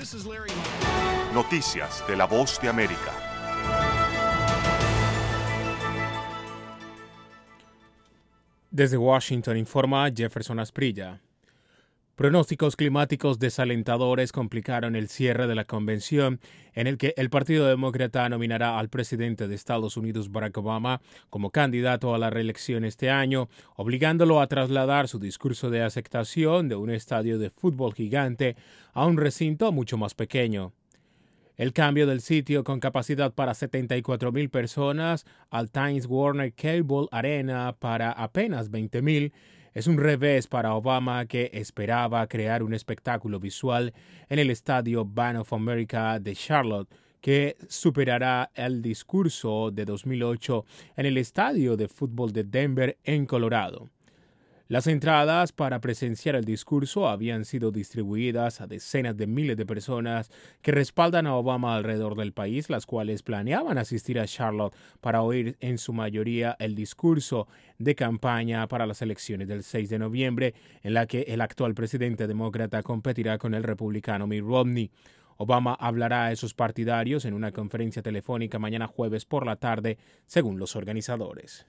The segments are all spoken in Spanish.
Noticias de La Voz de América. Desde Washington informa Jefferson Asprilla. Pronósticos climáticos desalentadores complicaron el cierre de la convención en el que el Partido Demócrata nominará al presidente de Estados Unidos, Barack Obama, como candidato a la reelección este año, obligándolo a trasladar su discurso de aceptación de un estadio de fútbol gigante a un recinto mucho más pequeño. El cambio del sitio con capacidad para 74,000 personas al Times Warner Cable Arena para apenas 20,000 es un revés para Obama, que esperaba crear un espectáculo visual en el estadio Bank of America de Charlotte, que superará el discurso de 2008 en el estadio de fútbol de Denver en Colorado. Las entradas para presenciar el discurso habían sido distribuidas a decenas de miles de personas que respaldan a Obama alrededor del país, las cuales planeaban asistir a Charlotte para oír en su mayoría el discurso de campaña para las elecciones del 6 de noviembre, en la que el actual presidente demócrata competirá con el republicano Mitt Romney. Obama hablará a esos partidarios en una conferencia telefónica mañana jueves por la tarde, según los organizadores.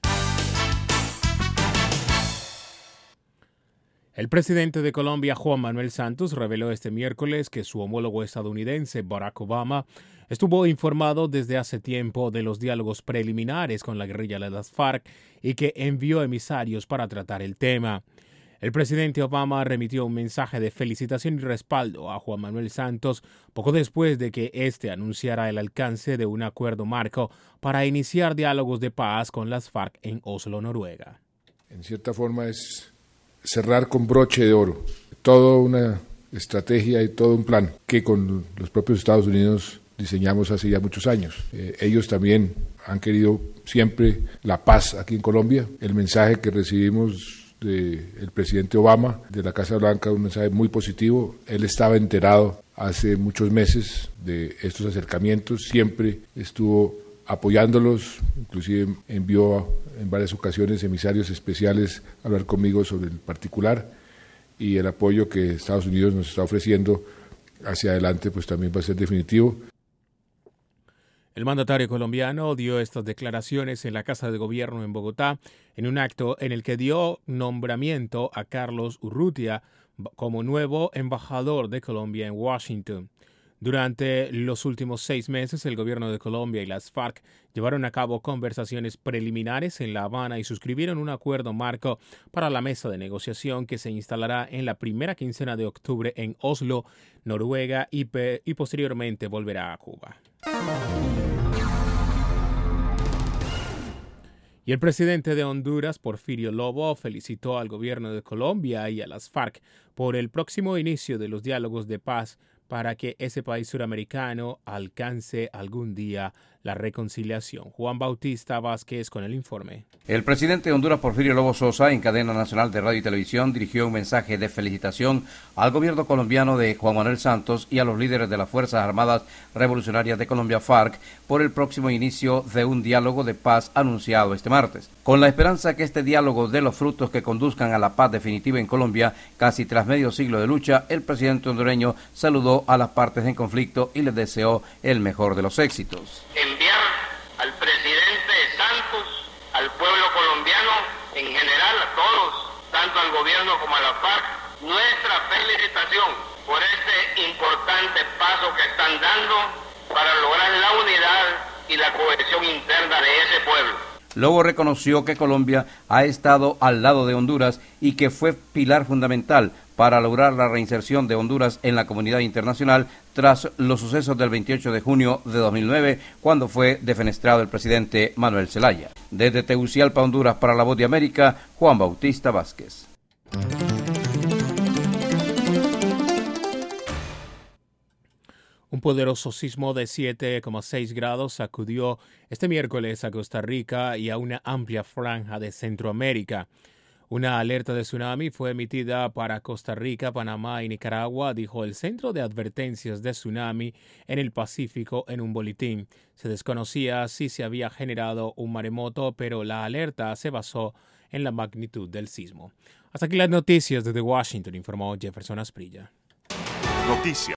El presidente de Colombia, Juan Manuel Santos, reveló este miércoles que su homólogo estadounidense, Barack Obama, estuvo informado desde hace tiempo de los diálogos preliminares con la guerrilla de las FARC y que envió emisarios para tratar el tema. El presidente Obama remitió un mensaje de felicitación y respaldo a Juan Manuel Santos poco después de que éste anunciara el alcance de un acuerdo marco para iniciar diálogos de paz con las FARC en Oslo, Noruega. En cierta forma es cerrar con broche de oro toda una estrategia y todo un plan que con los propios Estados Unidos diseñamos hace ya muchos años. Ellos también han querido siempre la paz aquí en Colombia. El mensaje que recibimos del presidente Obama de la Casa Blanca, un mensaje muy positivo. Él estaba enterado hace muchos meses de estos acercamientos, siempre estuvo apoyándolos, inclusive envió en varias ocasiones emisarios especiales a hablar conmigo sobre el particular, y el apoyo que Estados Unidos nos está ofreciendo hacia adelante pues también va a ser definitivo. El mandatario colombiano dio estas declaraciones en la Casa de Gobierno en Bogotá, en un acto en el que dio nombramiento a Carlos Urrutia como nuevo embajador de Colombia en Washington. Durante los últimos 6 meses, el gobierno de Colombia y las FARC llevaron a cabo conversaciones preliminares en La Habana y suscribieron un acuerdo marco para la mesa de negociación que se instalará en la primera quincena de octubre en Oslo, Noruega, y posteriormente volverá a Cuba. Y el presidente de Honduras, Porfirio Lobo, felicitó al gobierno de Colombia y a las FARC por el próximo inicio de los diálogos de paz para que ese país suramericano alcance algún día la reconciliación. Juan Bautista Vázquez con el informe. El presidente de Honduras, Porfirio Lobo Sosa, en cadena nacional de radio y televisión, dirigió un mensaje de felicitación al gobierno colombiano de Juan Manuel Santos y a los líderes de las Fuerzas Armadas Revolucionarias de Colombia, FARC, por el próximo inicio de un diálogo de paz anunciado este martes. Con la esperanza que este diálogo dé los frutos que conduzcan a la paz definitiva en Colombia, casi tras medio siglo de lucha, el presidente hondureño saludó a las partes en conflicto y les deseó el mejor de los éxitos. Enviar al presidente Santos, al pueblo colombiano en general, a todos, tanto al gobierno como a la FARC, nuestra felicitación por este importante paso que están dando para lograr la unidad y la cohesión interna de ese pueblo. Lobo reconoció que Colombia ha estado al lado de Honduras y que fue pilar fundamental para lograr la reinserción de Honduras en la comunidad internacional tras los sucesos del 28 de junio de 2009, cuando fue defenestrado el presidente Manuel Zelaya. Desde Tegucigalpa, Honduras, para La Voz de América, Juan Bautista Vázquez. Un poderoso sismo de 7,6 grados sacudió este miércoles a Costa Rica y a una amplia franja de Centroamérica. Una alerta de tsunami fue emitida para Costa Rica, Panamá y Nicaragua, dijo el Centro de Advertencias de Tsunami en el Pacífico en un boletín. Se desconocía si se había generado un maremoto, pero la alerta se basó en la magnitud del sismo. Hasta aquí las noticias desde Washington, informó Jefferson Asprilla. Noticias